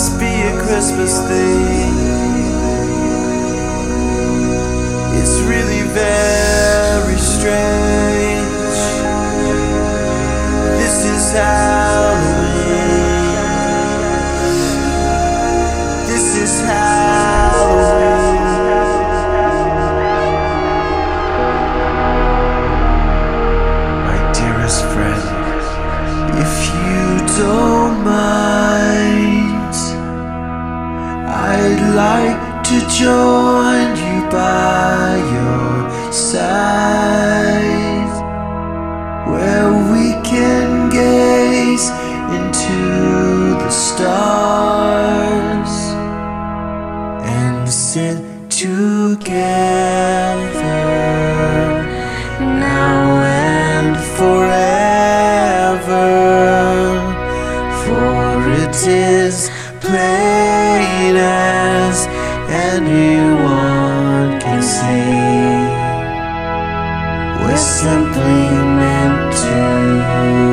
must be a Christmas thing. It's really very strange. This is Halloween. This is Halloween. My dearest friend, if you don't mind, I'd like to join you by your side, where we can gaze into the stars and sit together now and forever. For it is plain as anyone can see, we're simply meant to